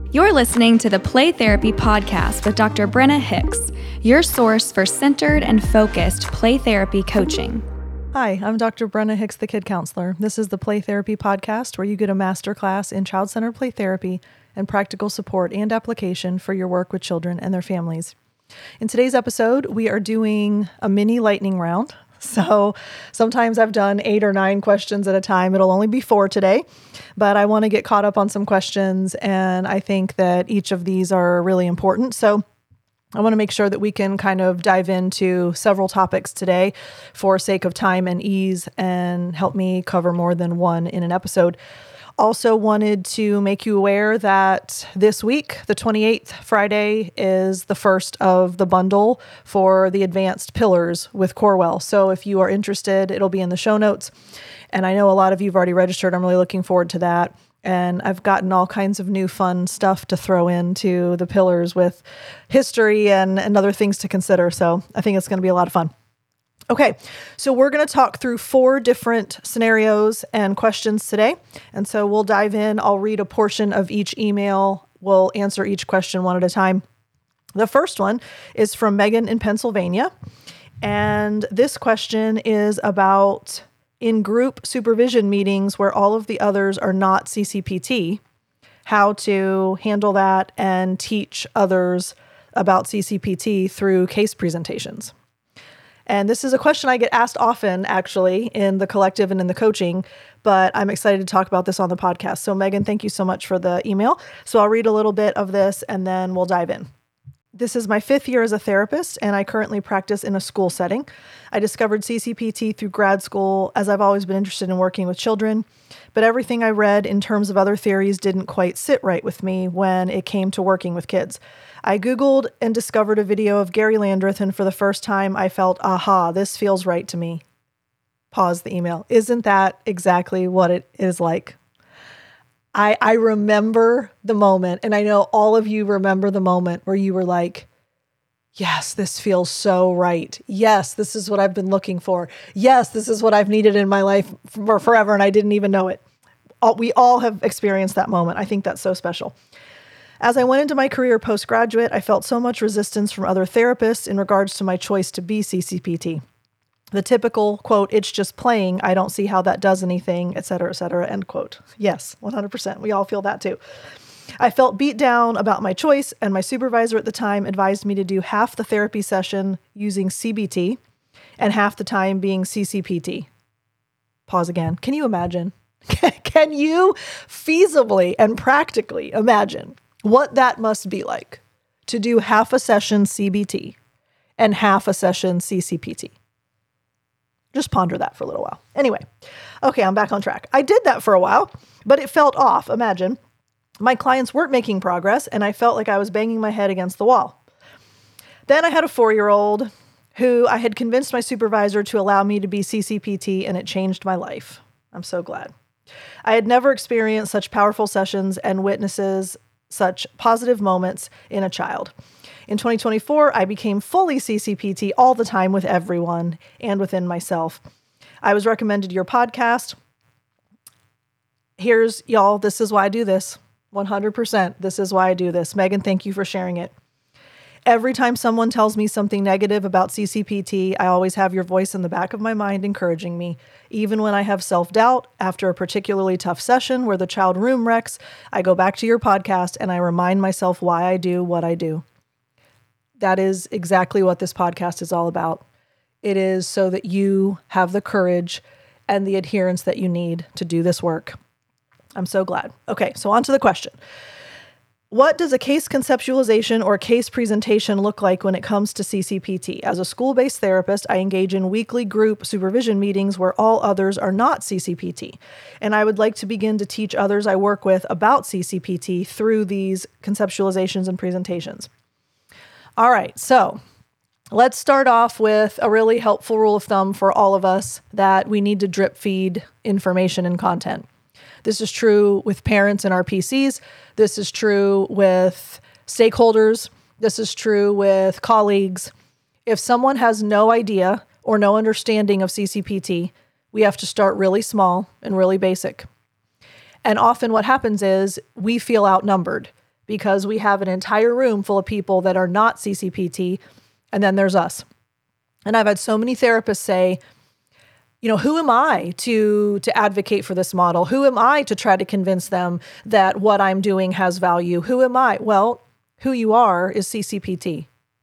You're listening to the Play Therapy Podcast with Dr. Brenna Hicks, your source for centered and focused play therapy coaching. Hi, I'm Dr. Brenna Hicks, the Kid Counselor. This is the Play Therapy Podcast, where you get a masterclass in child-centered play therapy and practical support and application for your work with children and their families. In today's episode, we are doing a mini lightning round. So sometimes I've done 8 or 9 questions at a time. It'll only be 4 today, but I want to get caught up on some questions, and I think that each of these are really important. So I want to make sure that we can kind of dive into several topics today for sake of time and ease and help me cover more than one in an episode. Also wanted to make you aware that this week, the 28th, Friday, is the first of the bundle for the advanced pillars with Corewell. So if you are interested, it'll be in the show notes. And I know a lot of you have already registered. I'm really looking forward to that. And I've gotten all kinds of new fun stuff to throw into the pillars with history and other things to consider. So I think it's going to be a lot of fun. Okay, so we're going to talk through 4 different scenarios and questions today. And so we'll dive in. I'll read a portion of each email. We'll answer each question one at a time. The first one is from Megan in Pennsylvania. And this question is about in group supervision meetings where all of the others are not CCPT, how to handle that and teach others about CCPT through case presentations. And this is a question I get asked often, actually, in the collective and in the coaching, but I'm excited to talk about this on the podcast. So Megan, thank you so much for the email. So I'll read a little bit of this and then we'll dive in. This is my 5th year as a therapist, and I currently practice in a school setting. I discovered CCPT through grad school, as I've always been interested in working with children, but everything I read in terms of other theories didn't quite sit right with me when it came to working with kids. I Googled and discovered a video of Gary Landreth, and for the first time I felt, aha, this feels right to me. Pause the email. Isn't that exactly what it is like? I remember the moment, and I know all of you remember the moment where you were like, yes, this feels so right. Yes, this is what I've been looking for. Yes, this is what I've needed in my life for forever, and I didn't even know it. We all have experienced that moment. I think that's so special. As I went into my career postgraduate, I felt so much resistance from other therapists in regards to my choice to be CCPT. The typical, quote, it's just playing, I don't see how that does anything, et cetera, end quote. Yes, 100%. We all feel that too. I felt beat down about my choice, and my supervisor at the time advised me to do half the therapy session using CBT and half the time being CCPT. Pause again. Can you imagine? Can you feasibly and practically imagine what that must be like to do half a session CBT and half a session CCPT? Just ponder that for a little while. Anyway, okay, I'm back on track. I did that for a while, but it felt off. Imagine my clients weren't making progress, and I felt like I was banging my head against the wall. Then I had a 4-year-old who I had convinced my supervisor to allow me to be CCPT, and it changed my life. I'm so glad. I had never experienced such powerful sessions and witnesses such positive moments in a child. In 2024, I became fully CCPT all the time with everyone and within myself. I was recommended your podcast. Here's y'all. This is why I do this. 100%. This is why I do this. Megan, thank you for sharing it. Every time someone tells me something negative about CCPT, I always have your voice in the back of my mind encouraging me. Even when I have self-doubt after a particularly tough session where the child room wrecks, I go back to your podcast and I remind myself why I do what I do. That is exactly what this podcast is all about. It is so that you have the courage and the adherence that you need to do this work. I'm so glad. Okay, so on to the question. What does a case conceptualization or case presentation look like when it comes to CCPT? As a school-based therapist, I engage in weekly group supervision meetings where all others are not CCPT. And I would like to begin to teach others I work with about CCPT through these conceptualizations and presentations. All right, so let's start off with a really helpful rule of thumb for all of us that we need to drip feed information and content. This is true with parents and RPCs. This is true with stakeholders. This is true with colleagues. If someone has no idea or no understanding of CCPT, we have to start really small and really basic. And often what happens is we feel outnumbered because we have an entire room full of people that are not CCPT, and then there's us. And I've had so many therapists say, who am I to advocate for this model? Who am I to try to convince them that what I'm doing has value? Who am I? Well, who you are is CCPT.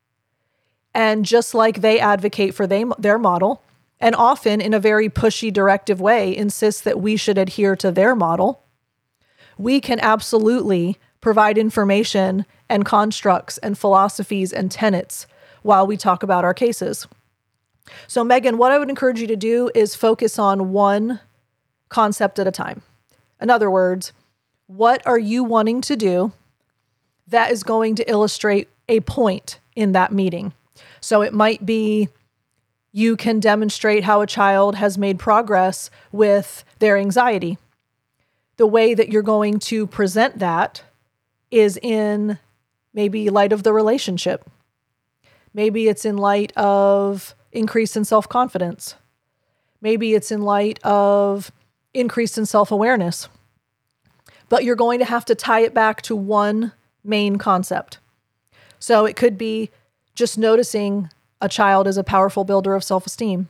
And just like they advocate for their model, and often in a very pushy, directive way, insist that we should adhere to their model, we can absolutely provide information and constructs and philosophies and tenets while we talk about our cases. So Megan, what I would encourage you to do is focus on one concept at a time. In other words, what are you wanting to do that is going to illustrate a point in that meeting? So it might be you can demonstrate how a child has made progress with their anxiety. The way that you're going to present that is in maybe light of the relationship. Maybe it's in light of increase in self-confidence. Maybe it's in light of increase in self-awareness. But you're going to have to tie it back to one main concept. So it could be just noticing a child is a powerful builder of self-esteem.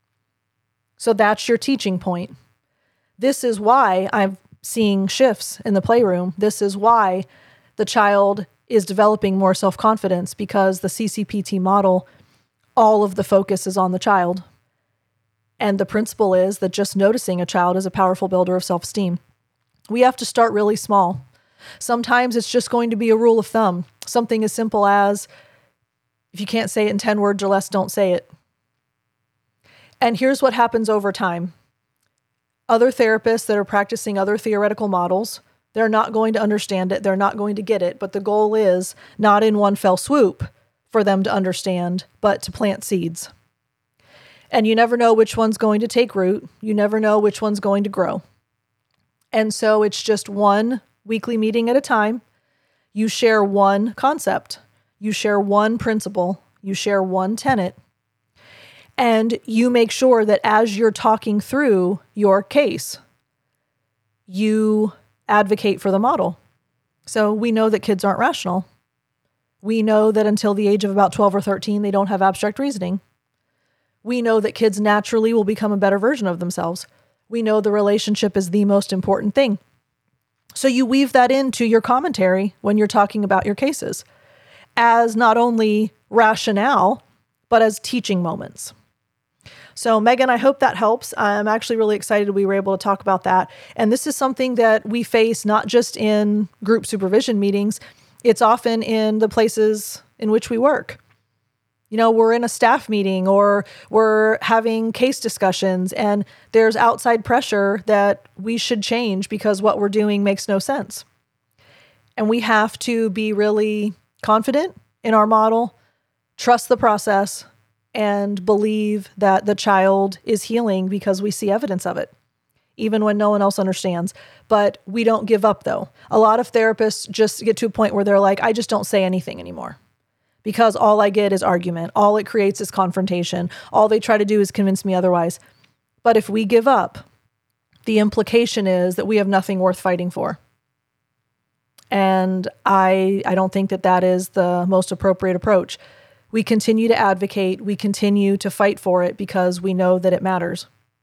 So that's your teaching point. This is why I'm seeing shifts in the playroom. This is why the child is developing more self-confidence, because the CCPT model, all of the focus is on the child. And the principle is that just noticing a child is a powerful builder of self-esteem. We have to start really small. Sometimes it's just going to be a rule of thumb. Something as simple as, if you can't say it in 10 words or less, don't say it. And here's what happens over time. Other therapists that are practicing other theoretical models, they're not going to understand it. They're not going to get it. But the goal is not in one fell swoop for them to understand, but to plant seeds. And you never know which one's going to take root. You never know which one's going to grow. And so it's just one weekly meeting at a time. You share one concept. You share one principle. You share one tenet. And you make sure that as you're talking through your case, you advocate for the model. So we know that kids aren't rational. We know that until the age of about 12 or 13, they don't have abstract reasoning. We know that kids naturally will become a better version of themselves. We know the relationship is the most important thing. So you weave that into your commentary when you're talking about your cases as not only rationale, but as teaching moments. So Megan, I hope that helps. I'm actually really excited we were able to talk about that. And this is something that we face not just in group supervision meetings, it's often in the places in which we work. We're in a staff meeting or we're having case discussions and there's outside pressure that we should change because what we're doing makes no sense. And we have to be really confident in our model, trust the process, and believe that the child is healing because we see evidence of it, even when no one else understands. But we don't give up, though. A lot of therapists just get to a point where they're like, I just don't say anything anymore because all I get is argument. All it creates is confrontation. All they try to do is convince me otherwise. But if we give up, the implication is that we have nothing worth fighting for. And I don't think that that is the most appropriate approach. We continue to advocate. We continue to fight for it because we know that it matters.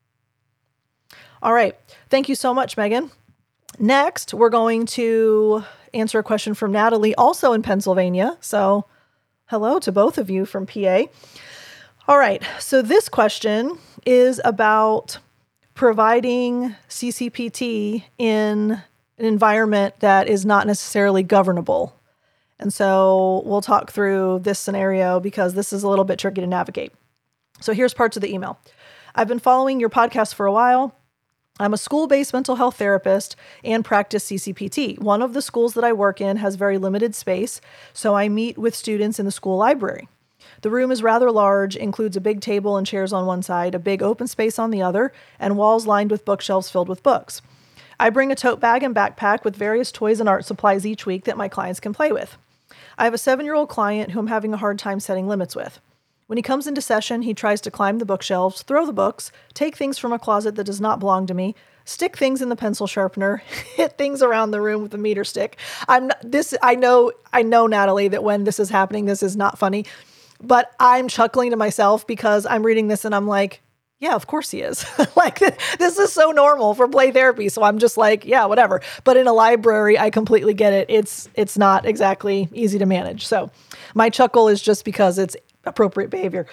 All right. Thank you so much, Megan. Next, we're going to answer a question from Natalie, also in Pennsylvania. So hello to both of you from PA. All right. So this question is about providing CCPT in an environment that is not necessarily governable. And so we'll talk through this scenario because this is a little bit tricky to navigate. So here's parts of the email. I've been following your podcast for a while. I'm a school-based mental health therapist and practice CCPT. One of the schools that I work in has very limited space, so I meet with students in the school library. The room is rather large, includes a big table and chairs on one side, a big open space on the other, and walls lined with bookshelves filled with books. I bring a tote bag and backpack with various toys and art supplies each week that my clients can play with. I have a 7-year-old client who I'm having a hard time setting limits with. When he comes into session, he tries to climb the bookshelves, throw the books, take things from a closet that does not belong to me, stick things in the pencil sharpener, hit things around the room with a meter stick. I know, Natalie, that when this is happening, this is not funny, but I'm chuckling to myself because I'm reading this and I'm like, yeah, of course he is. Like, this is so normal for play therapy. So I'm just like, yeah, whatever. But in a library, I completely get it. It's not exactly easy to manage. So my chuckle is just because it's appropriate behavior.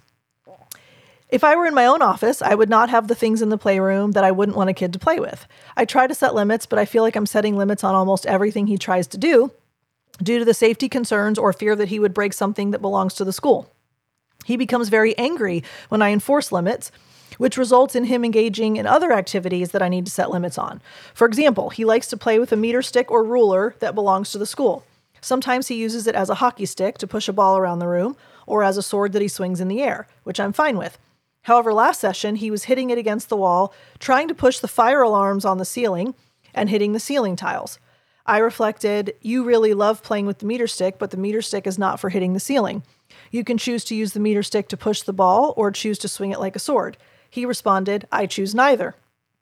If I were in my own office, I would not have the things in the playroom that I wouldn't want a kid to play with. I try to set limits, but I feel like I'm setting limits on almost everything he tries to do due to the safety concerns or fear that he would break something that belongs to the school. He becomes very angry when I enforce limits, which results in him engaging in other activities that I need to set limits on. For example, he likes to play with a meter stick or ruler that belongs to the school. Sometimes he uses it as a hockey stick to push a ball around the room or as a sword that he swings in the air, which I'm fine with. However, last session, he was hitting it against the wall, trying to push the fire alarms on the ceiling and hitting the ceiling tiles. I reflected, you really love playing with the meter stick, but the meter stick is not for hitting the ceiling. You can choose to use the meter stick to push the ball or choose to swing it like a sword. He responded, I choose neither.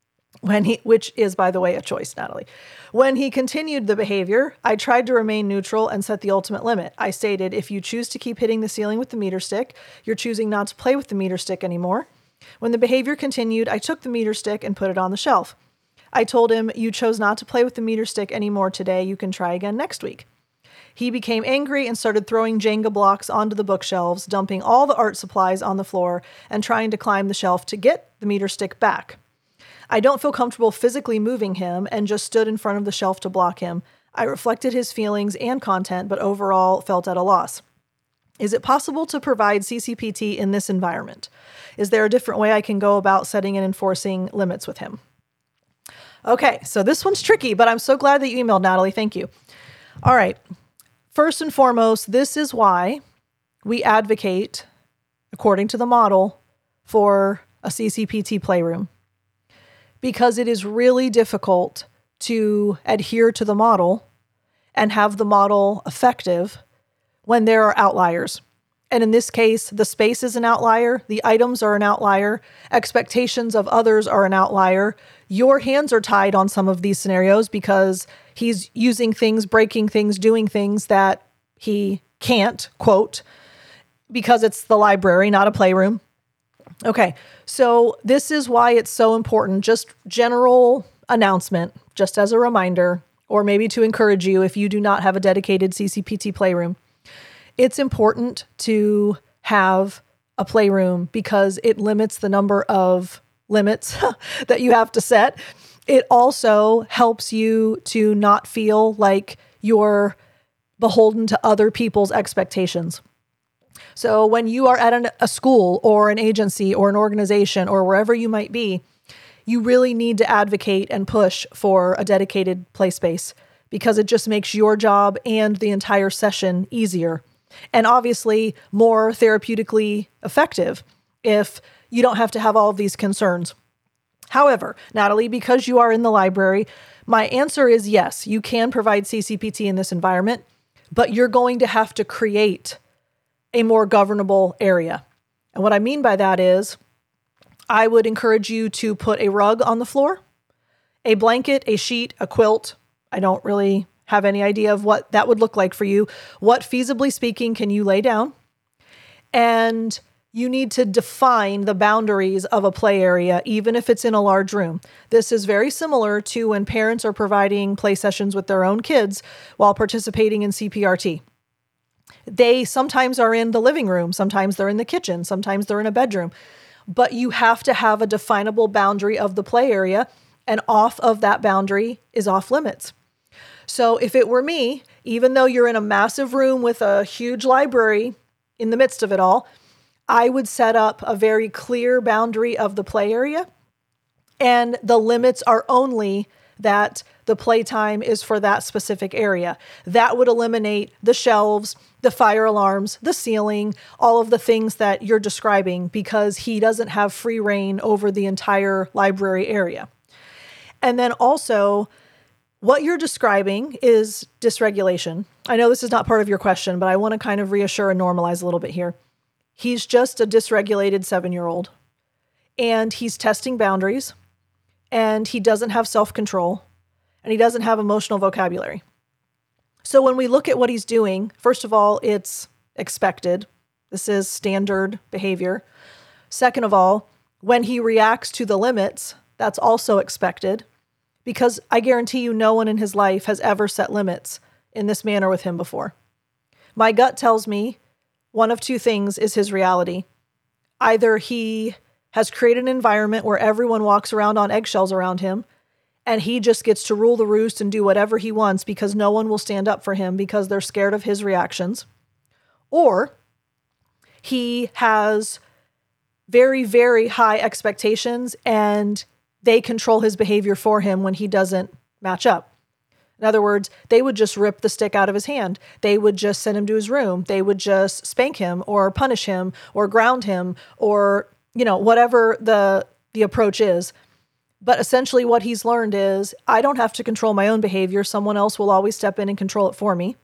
Which is, by the way, a choice, Natalie. When he continued the behavior, I tried to remain neutral and set the ultimate limit. I stated, if you choose to keep hitting the ceiling with the meter stick, you're choosing not to play with the meter stick anymore. When the behavior continued, I took the meter stick and put it on the shelf. I told him, you chose not to play with the meter stick anymore today. You can try again next week. He became angry and started throwing Jenga blocks onto the bookshelves, dumping all the art supplies on the floor and trying to climb the shelf to get the meter stick back. I don't feel comfortable physically moving him and just stood in front of the shelf to block him. I reflected his feelings and content, but overall felt at a loss. Is it possible to provide CCPT in this environment? Is there a different way I can go about setting and enforcing limits with him? Okay, so this one's tricky, but I'm so glad that you emailed, Natalie. Thank you. All right. First and foremost, this is why we advocate, according to the model, for a CCPT playroom. Because it is really difficult to adhere to the model and have the model effective when there are outliers. And in this case, the space is an outlier, the items are an outlier, expectations of others are an outlier. Your hands are tied on some of these scenarios because he's using things, breaking things, doing things that he can't, quote, because it's the library, not a playroom. Okay, so this is why it's so important. Just general announcement, just as a reminder, or maybe to encourage you if you do not have a dedicated CCPT playroom. It's important to have a playroom because it limits the number of limits that you have to set. It also helps you to not feel like you're beholden to other people's expectations. So when you are at a school or an agency or an organization or wherever you might be, you really need to advocate and push for a dedicated play space because it just makes your job and the entire session easier and obviously more therapeutically effective if you don't have to have all of these concerns. However, Natalie, because you are in the library, my answer is yes, you can provide CCPT in this environment, but you're going to have to create a more governable area. And what I mean by that is I would encourage you to put a rug on the floor, a blanket, a sheet, a quilt. I don't really have any idea of what that would look like for you. What, feasibly speaking, can you lay down? And you need to define the boundaries of a play area, even if it's in a large room. This is very similar to when parents are providing play sessions with their own kids while participating in CPRT. They sometimes are in the living room, sometimes they're in the kitchen, sometimes they're in a bedroom, but you have to have a definable boundary of the play area, and off of that boundary is off limits. So if it were me, even though you're in a massive room with a huge library in the midst of it all, I would set up a very clear boundary of the play area, and the limits are only that the playtime is for that specific area. That would eliminate the shelves, the fire alarms, the ceiling, all of the things that you're describing because he doesn't have free reign over the entire library area. And then also, what you're describing is dysregulation. I know this is not part of your question, but I want to kind of reassure and normalize a little bit here. He's just a dysregulated 7-year-old, and he's testing boundaries. and he doesn't have self-control, and he doesn't have emotional vocabulary. So when we look at what he's doing, first of all, it's expected. This is standard behavior. Second of all, when he reacts to the limits, that's also expected, because I guarantee you no one in his life has ever set limits in this manner with him before. My gut tells me one of two things is his reality. Either he has created an environment where everyone walks around on eggshells around him, and he just gets to rule the roost and do whatever he wants because no one will stand up for him because they're scared of his reactions. Or he has very, very high expectations and they control his behavior for him when he doesn't match up. In other words, they would just rip the stick out of his hand. They would just send him to his room. They would just spank him or punish him or ground him or, whatever the approach is. But essentially what he's learned is I don't have to control my own behavior. Someone else will always step in and control it for me.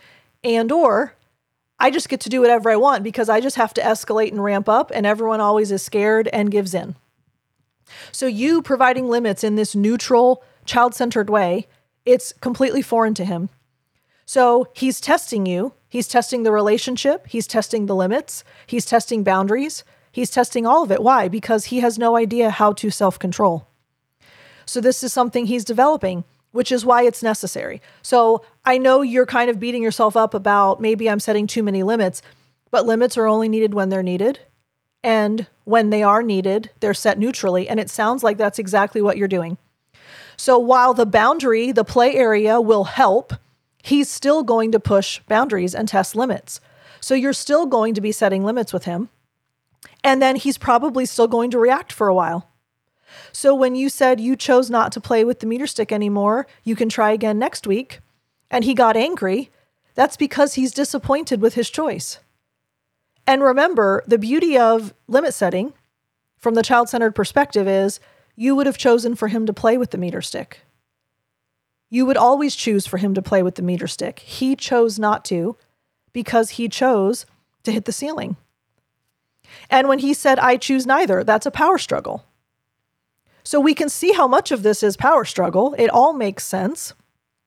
Or I just get to do whatever I want because I just have to escalate and ramp up, and everyone always is scared and gives in. So you providing limits in this neutral, child-centered way, it's completely foreign to him. So he's testing you. He's testing the relationship. He's testing the limits. He's testing boundaries. He's testing all of it. Why? Because he has no idea how to self-control. So this is something he's developing, which is why it's necessary. So I know you're kind of beating yourself up about maybe I'm setting too many limits, but limits are only needed when they're needed. And when they are needed, they're set neutrally. And it sounds like that's exactly what you're doing. So while the boundary, the play area will help, he's still going to push boundaries and test limits. So you're still going to be setting limits with him. And then he's probably still going to react for a while. So when you said you chose not to play with the meter stick anymore, you can try again next week, and he got angry, that's because he's disappointed with his choice. And remember, the beauty of limit setting from the child-centered perspective is you would have chosen for him to play with the meter stick. You would always choose for him to play with the meter stick. He chose not to because he chose to hit the ceiling. And when he said, I choose neither, that's a power struggle. So we can see how much of this is power struggle. It all makes sense.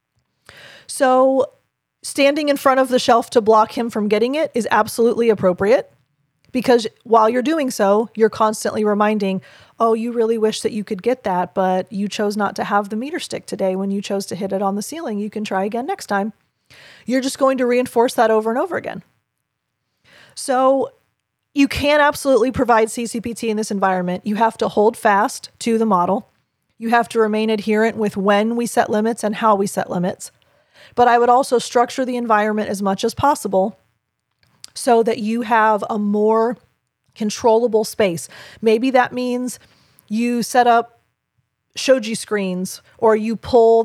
So standing in front of the shelf to block him from getting it is absolutely appropriate, because while you're doing so, you're constantly reminding, oh, you really wish that you could get that, but you chose not to have the meter stick today when you chose to hit it on the ceiling. You can try again next time. You're just going to reinforce that over and over again. So you can absolutely provide CCPT in this environment. You have to hold fast to the model. You have to remain adherent with when we set limits and how we set limits. But I would also structure the environment as much as possible so that you have a more controllable space. Maybe that means you set up shoji screens, or you pull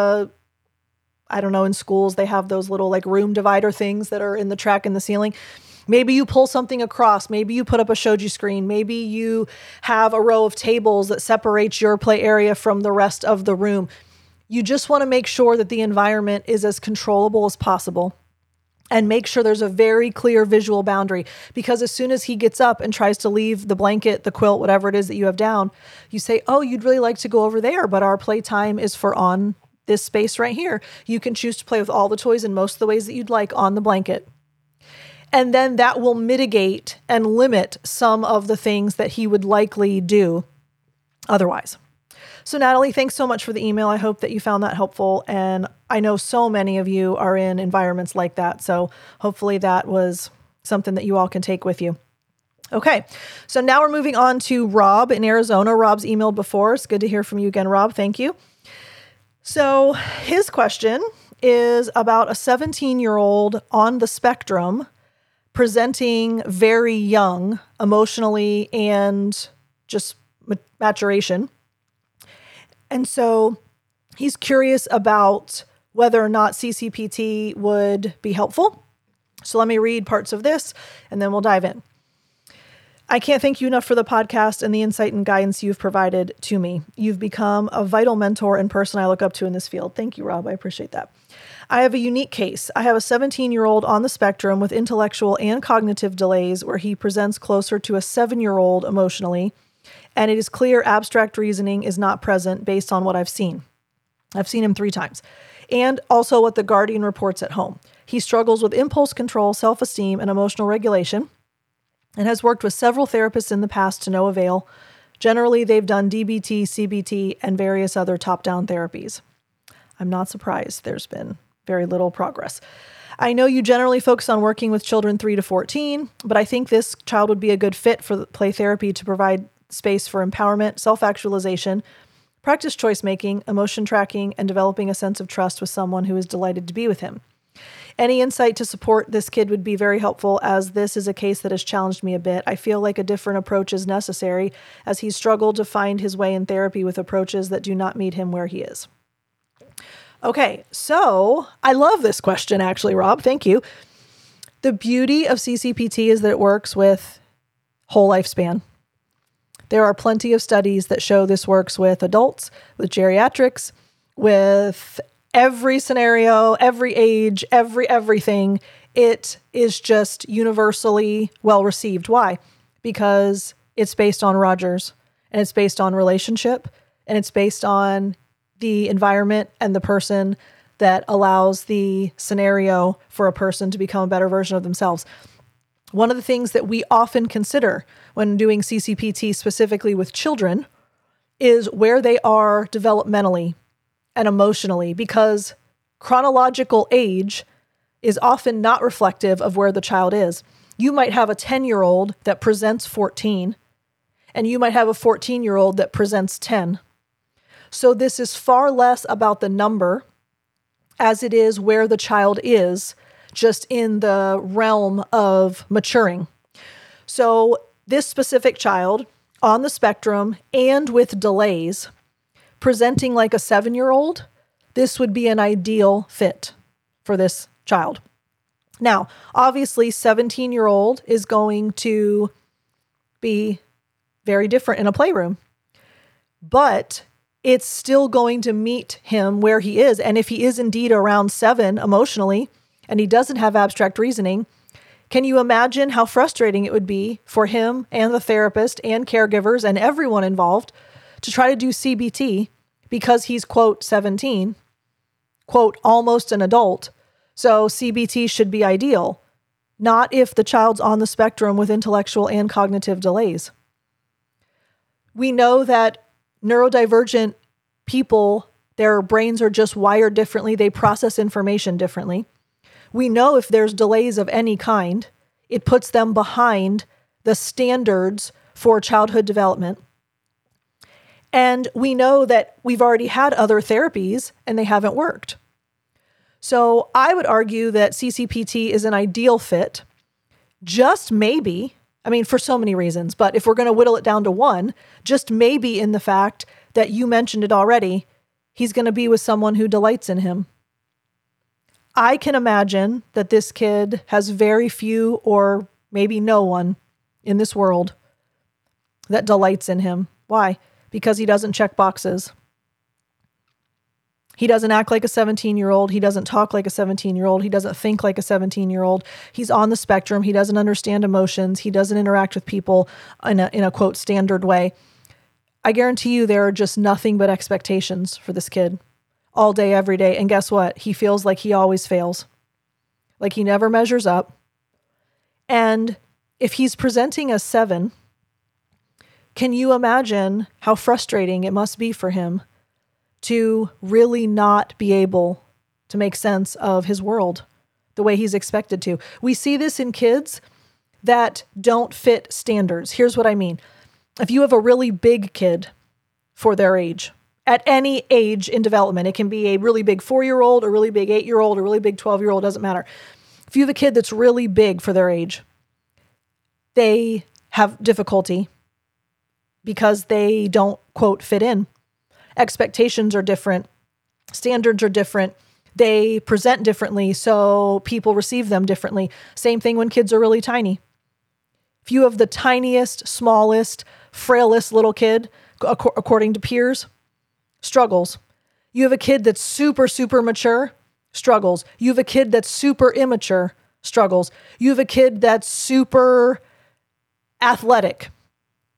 in schools, they have those little room divider things that are in the track in the ceiling. Maybe you pull something across. Maybe you put up a shoji screen. Maybe you have a row of tables that separates your play area from the rest of the room. You just want to make sure that the environment is as controllable as possible, and make sure there's a very clear visual boundary, because as soon as he gets up and tries to leave the blanket, the quilt, whatever it is that you have down, you say, oh, you'd really like to go over there, but our playtime is for on this space right here. You can choose to play with all the toys in most of the ways that you'd like on the blanket. And then that will mitigate and limit some of the things that he would likely do otherwise. So Natalie, thanks so much for the email. I hope that you found that helpful. And I know so many of you are in environments like that. So hopefully that was something that you all can take with you. Okay, so now we're moving on to Rob in Arizona. Rob's emailed before. It's good to hear from you again, Rob. Thank you. So his question is about a 17-year-old on the spectrum, presenting very young emotionally and just maturation. And so he's curious about whether or not CCPT would be helpful. So let me read parts of this and then we'll dive in. I can't thank you enough for the podcast and the insight and guidance you've provided to me. You've become a vital mentor and person I look up to in this field. Thank you, Rob. I appreciate that. I have a unique case. I have a 17-year-old on the spectrum with intellectual and cognitive delays where he presents closer to a 7-year-old emotionally And it is clear abstract reasoning is not present based on what I've seen. I've seen him 3 times. And also what the guardian reports at home. He struggles with impulse control, self-esteem, and emotional regulation, and has worked with several therapists in the past to no avail. Generally, they've done DBT, CBT, and various other top-down therapies. I'm not surprised there's been very little progress. I know you generally focus on working with children 3 to 14, but I think this child would be a good fit for play therapy to provide space for empowerment, self-actualization, practice choice-making, emotion tracking, and developing a sense of trust with someone who is delighted to be with him. Any insight to support this kid would be very helpful, as this is a case that has challenged me a bit. I feel like a different approach is necessary, as he's struggled to find his way in therapy with approaches that do not meet him where he is. Okay, so I love this question, actually, Rob. Thank you. The beauty of CCPT is that it works with whole lifespan. There are plenty of studies that show this works with adults, with geriatrics, with every scenario, every age, everything. It is just universally well received. Why? Because it's based on Rogers, and it's based on relationship, and it's based on the environment and the person that allows the scenario for a person to become a better version of themselves. One of the things that we often consider when doing CCPT specifically with children is where they are developmentally and emotionally, because chronological age is often not reflective of where the child is. You might have a 10-year-old that presents 14, and you might have a 14-year-old that presents 10. So this is far less about the number as it is where the child is, just in the realm of maturing. So this specific child on the spectrum and with delays, presenting like a 7-year-old, this would be an ideal fit for this child. Now, obviously, 17-year-old is going to be very different in a playroom, but it's still going to meet him where he is. And if he is indeed around 7 emotionally, and he doesn't have abstract reasoning, can you imagine how frustrating it would be for him and the therapist and caregivers and everyone involved to try to do CBT because he's, quote, 17, quote, almost an adult. So CBT should be ideal, not if the child's on the spectrum with intellectual and cognitive delays. We know that neurodivergent people, their brains are just wired differently. They process information differently. We know if there's delays of any kind, it puts them behind the standards for childhood development. And we know that we've already had other therapies and they haven't worked. So I would argue that CCPT is an ideal fit, just maybe, for so many reasons, but if we're going to whittle it down to one, just maybe in the fact that you mentioned it already, he's going to be with someone who delights in him. I can imagine that this kid has very few or maybe no one in this world that delights in him. Why? Because he doesn't check boxes. He doesn't act like a 17-year-old. He doesn't talk like a 17-year-old. He doesn't think like a 17-year-old. He's on the spectrum. He doesn't understand emotions. He doesn't interact with people in a quote standard way. I guarantee you there are just nothing but expectations for this kid all day, every day. And guess what? He feels like he always fails. Like he never measures up. And if he's presenting a 7, can you imagine how frustrating it must be for him to really not be able to make sense of his world the way he's expected to? We see this in kids that don't fit standards. Here's what I mean. If you have a really big kid for their age, at any age in development, it can be a really big 4-year-old, a really big 8-year-old, a really big 12-year-old, doesn't matter. If you have a kid that's really big for their age, they have difficulty because they don't, quote, fit in. Expectations are different. Standards are different. They present differently, so people receive them differently. Same thing when kids are really tiny. If you have the tiniest, smallest, frailest little kid, according to peers, struggles. You have a kid that's super, super mature, struggles. You have a kid that's super immature, struggles. You have a kid that's super athletic,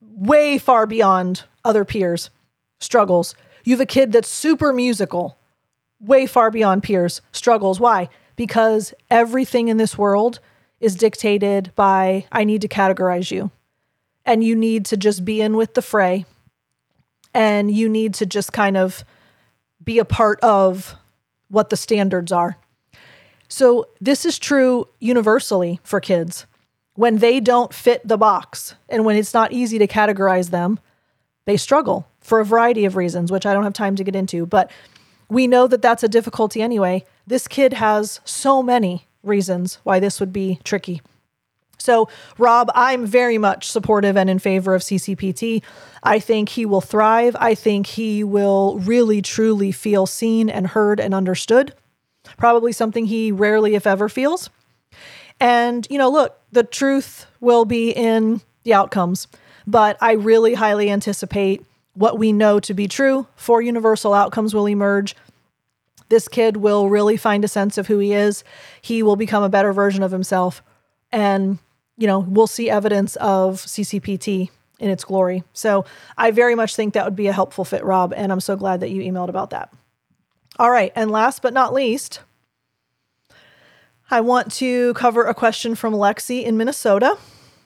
way far beyond other peers, struggles. You have a kid that's super musical, way far beyond peers, struggles. Why? Because everything in this world is dictated by, I need to categorize you. And you need to just be in with the fray. And you need to just kind of be a part of what the standards are. So this is true universally for kids. When they don't fit the box and when it's not easy to categorize them, they struggle for a variety of reasons, which I don't have time to get into. But we know that that's a difficulty anyway. This kid has so many reasons why this would be tricky. So, Rob, I'm very much supportive and in favor of CCPT. I think he will thrive. I think he will really, truly feel seen and heard and understood. Probably something he rarely, if ever, feels. And, look, the truth will be in the outcomes. But I really highly anticipate what we know to be true. 4 universal outcomes will emerge. This kid will really find a sense of who he is. He will become a better version of himself. And, we'll see evidence of CCPT in its glory. So I very much think that would be a helpful fit, Rob. And I'm so glad that you emailed about that. All right. And last but not least, I want to cover a question from Lexi in Minnesota.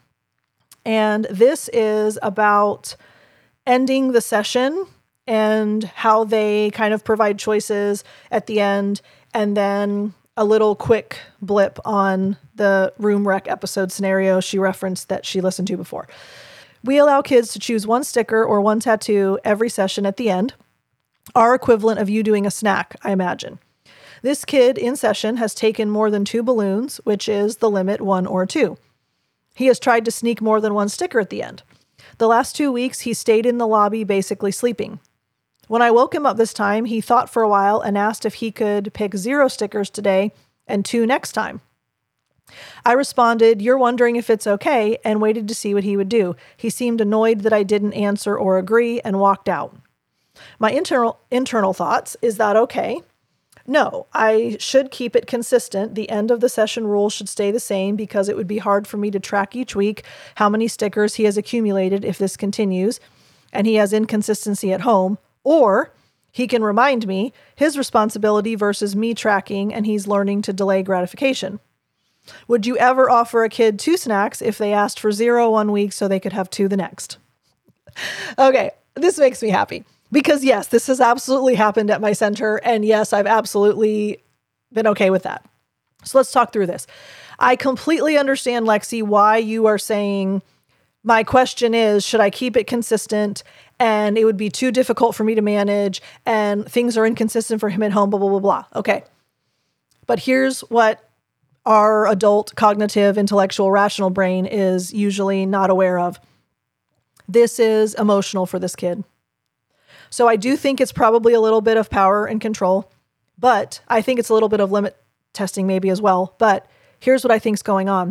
And this is about ending the session and how they kind of provide choices at the end, and then a little quick blip on the room wreck episode scenario she referenced that she listened to before. We allow kids to choose 1 sticker or 1 tattoo every session at the end, our equivalent of you doing a snack, I imagine. This kid in session has taken more than 2 balloons, which is the limit 1 or 2. He has tried to sneak more than 1 sticker at the end. The last 2 weeks, he stayed in the lobby basically sleeping. When I woke him up this time, he thought for a while and asked if he could pick 0 stickers today and 2 next time. I responded, "You're wondering if it's okay," and waited to see what he would do. He seemed annoyed that I didn't answer or agree and walked out. My internal thoughts, is that okay? No, I should keep it consistent. The end of the session rule should stay the same because it would be hard for me to track each week how many stickers he has accumulated if this continues and he has inconsistency at home. Or he can remind me his responsibility versus me tracking, and he's learning to delay gratification. Would you ever offer a kid 2 snacks if they asked for 0 one week so they could have 2 the next? Okay, this makes me happy because yes, this has absolutely happened at my center. And yes, I've absolutely been okay with that. So let's talk through this. I completely understand, Lexi, why you are saying, my question is, should I keep it consistent? And it would be too difficult for me to manage, and things are inconsistent for him at home, blah, blah, blah, blah. Okay. But here's what our adult, cognitive, intellectual, rational brain is usually not aware of. This is emotional for this kid. So I do think it's probably a little bit of power and control, but I think it's a little bit of limit testing maybe as well. But here's what I think is going on.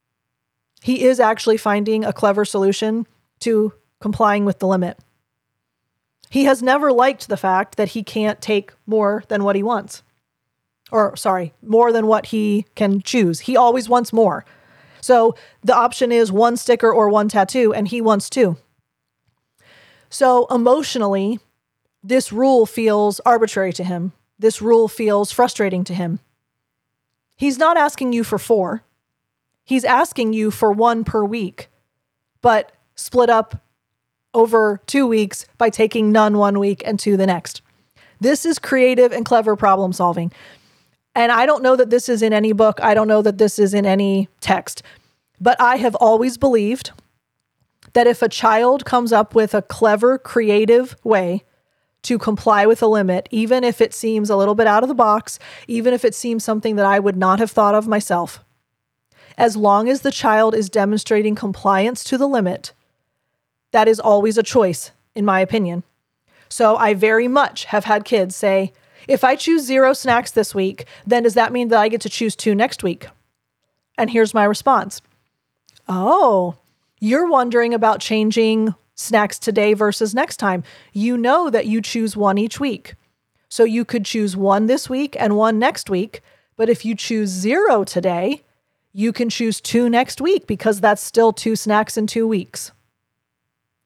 He is actually finding a clever solution to complying with the limit. He has never liked the fact that he can't take more than what he wants. More than what he can choose. He always wants more. So the option is 1 sticker or 1 tattoo, and he wants 2. So emotionally, this rule feels arbitrary to him. This rule feels frustrating to him. He's not asking you for 4. He's asking you for 1 per week, but split up over 2 weeks by taking none one week and 2 the next. This is creative and clever problem solving. And I don't know that this is in any book. I don't know that this is in any text, but I have always believed that if a child comes up with a clever, creative way to comply with a limit, even if it seems a little bit out of the box, even if it seems something that I would not have thought of myself, as long as the child is demonstrating compliance to the limit, that is always a choice, in my opinion. So I very much have had kids say, if I choose 0 snacks this week, then does that mean that I get to choose 2 next week? And here's my response. Oh, you're wondering about changing snacks today versus next time. You know that you choose 1 each week. So you could choose 1 this week and 1 next week. But if you choose 0 today, you can choose 2 next week because that's still 2 snacks in 2 weeks.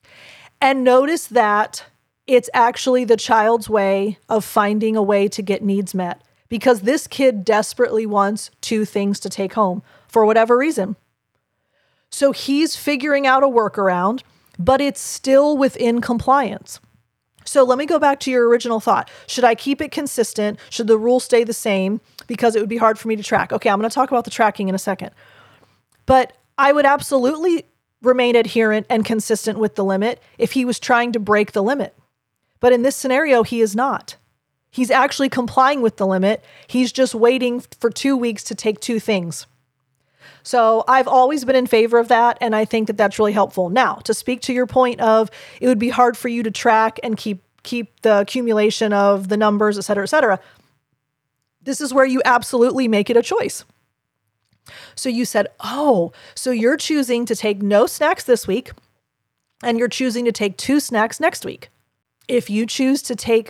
And notice that it's actually the child's way of finding a way to get needs met, because this kid desperately wants 2 things to take home for whatever reason. So he's figuring out a workaround, but it's still within compliance. So let me go back to your original thought. Should I keep it consistent? Should the rule stay the same? Because it would be hard for me to track. Okay, I'm going to talk about the tracking in a second. But I would absolutely remain adherent and consistent with the limit if he was trying to break the limit. But in this scenario, he is not. He's actually complying with the limit. He's just waiting for 2 weeks to take 2 things. So I've always been in favor of that, and I think that that's really helpful. Now, to speak to your point of it would be hard for you to track and keep the accumulation of the numbers, et cetera, this is where you absolutely make it a choice. So you said, oh, so you're choosing to take no snacks this week, and you're choosing to take 2 snacks next week. If you choose to take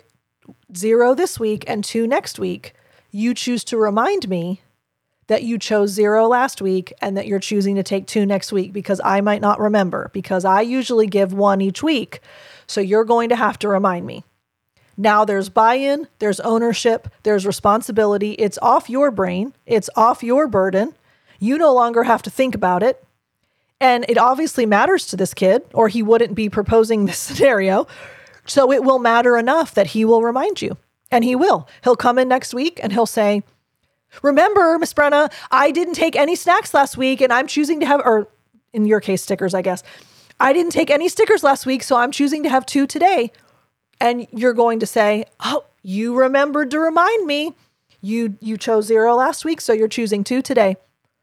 0 this week and 2 next week, you choose to remind me that you chose 0 last week and that you're choosing to take 2 next week, because I might not remember, because I usually give 1 each week. So you're going to have to remind me. Now there's buy-in, there's ownership, there's responsibility. It's off your brain. It's off your burden. You no longer have to think about it. And it obviously matters to this kid, or he wouldn't be proposing this scenario. So it will matter enough that he will remind you. And he will. He'll come in next week and he'll say, remember, Miss Brenna, I didn't take any snacks last week and I'm choosing to have, or in your case, stickers, I guess. I didn't take any stickers last week, so I'm choosing to have 2 today. And you're going to say, oh, you remembered to remind me. You chose 0 last week, so you're choosing 2 today.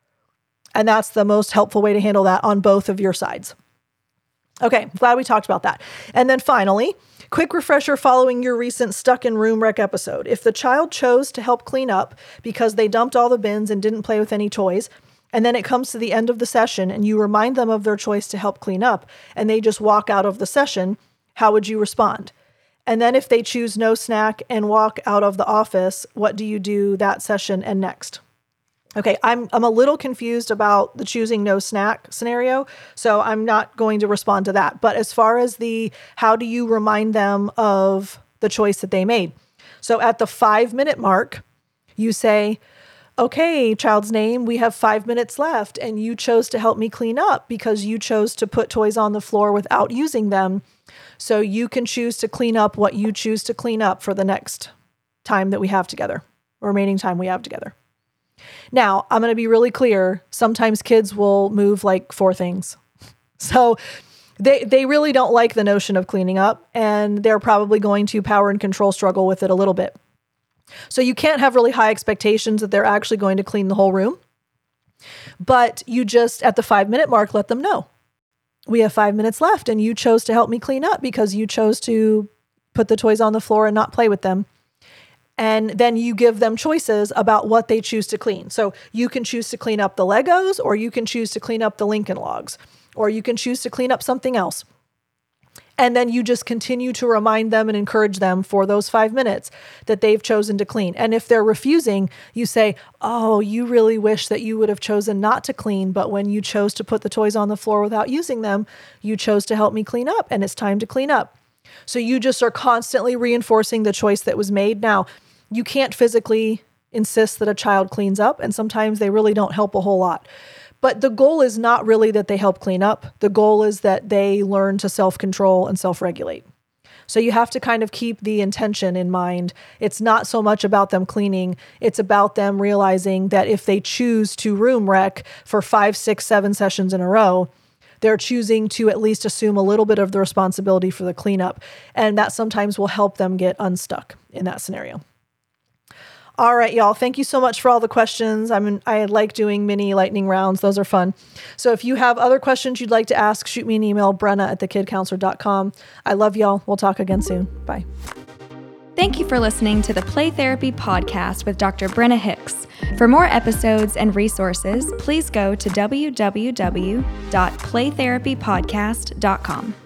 And that's the most helpful way to handle that on both of your sides. Okay, glad we talked about that. And then finally, quick refresher following your recent Stuck in Room Wreck episode. If the child chose to help clean up because they dumped all the bins and didn't play with any toys, and then it comes to the end of the session and you remind them of their choice to help clean up, and they just walk out of the session, how would you respond? And then if they choose no snack and walk out of the office, what do you do that session and next? Okay, I'm a little confused about the choosing no snack scenario, so I'm not going to respond to that. But as far as how do you remind them of the choice that they made? So at the 5-minute mark, you say, okay, child's name, we have 5 minutes left, and you chose to help me clean up because you chose to put toys on the floor without using them. So you can choose to clean up what you choose to clean up for the next time that we have together, remaining time we have together. Now, I'm going to be really clear. Sometimes kids will move like 4 things. So they really don't like the notion of cleaning up, and they're probably going to power and control struggle with it a little bit. So you can't have really high expectations that they're actually going to clean the whole room. But you just, at the 5-minute mark, let them know. We have 5 minutes left, and you chose to help me clean up because you chose to put the toys on the floor and not play with them. And then you give them choices about what they choose to clean. So you can choose to clean up the Legos, or you can choose to clean up the Lincoln Logs, or you can choose to clean up something else. And then you just continue to remind them and encourage them for those 5 minutes that they've chosen to clean. And if they're refusing, you say, oh, you really wish that you would have chosen not to clean, but when you chose to put the toys on the floor without using them, you chose to help me clean up, and it's time to clean up. So you just are constantly reinforcing the choice that was made. Now, you can't physically insist that a child cleans up, and sometimes they really don't help a whole lot. But the goal is not really that they help clean up. The goal is that they learn to self-control and self-regulate. So you have to kind of keep the intention in mind. It's not so much about them cleaning. It's about them realizing that if they choose to room wreck for 5, 6, 7 sessions in a row, they're choosing to at least assume a little bit of the responsibility for the cleanup. And that sometimes will help them get unstuck in that scenario. All right, y'all. Thank you so much for all the questions. I like doing mini lightning rounds. Those are fun. So if you have other questions you'd like to ask, shoot me an email, brenna@thekidcounselor.com. I love y'all. We'll talk again soon. Bye. Thank you for listening to the Play Therapy Podcast with Dr. Brenna Hicks. For more episodes and resources, please go to www.playtherapypodcast.com.